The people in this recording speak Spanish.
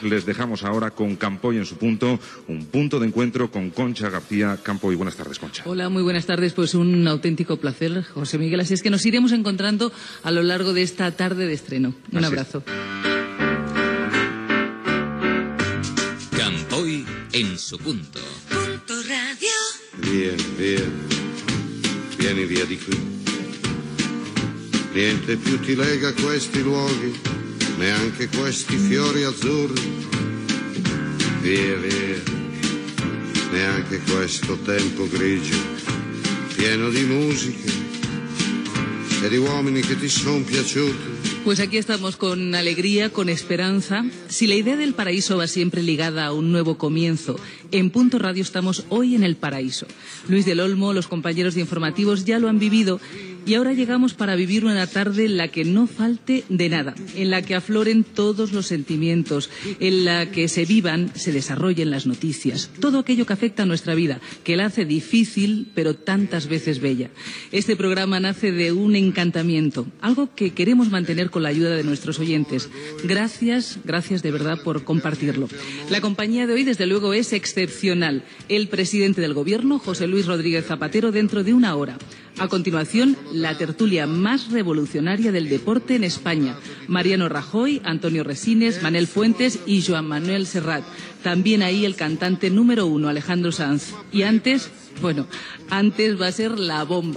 Les dejamos ahora con Campoy en su punto, un punto de encuentro con Concha García. Campoy, buenas tardes, Concha. Hola, muy buenas tardes. Pues un auténtico placer, José Miguel. Así es que nos iremos encontrando a lo largo de esta tarde de estreno. Un abrazo. Campoy en su punto. Punto radio. Vieni via di qui. Niente più ti lega a questi luoghi, neanche questi fiori azzurri. Via, neanche questo tempo grigio, pieno di musiche e di uomini che ti son piaciuti. Pues aquí estamos con alegría, con esperanza. Si la idea del paraíso va siempre ligada a un nuevo comienzo, en Punto Radio estamos hoy en el paraíso. Luis del Olmo, los compañeros de informativos ya lo han vivido y ahora llegamos para vivir una tarde en la que no falte de nada, en la que afloren todos los sentimientos, en la que se vivan, se desarrollen las noticias, todo aquello que afecta a nuestra vida, que la hace difícil pero tantas veces bella. Este programa nace de un encantamiento, algo que queremos mantener con la ayuda de nuestros oyentes. Gracias de verdad por compartirlo. La compañía de hoy, desde luego, es excepcional. El presidente del Gobierno, José Luis Rodríguez Zapatero, dentro de una hora. A continuación, la tertulia más revolucionaria del deporte en España. Mariano Rajoy, Antonio Resines, Manel Fuentes y Joan Manuel Serrat. También ahí el cantante número 1, Alejandro Sanz. Y antes va a ser la bomba.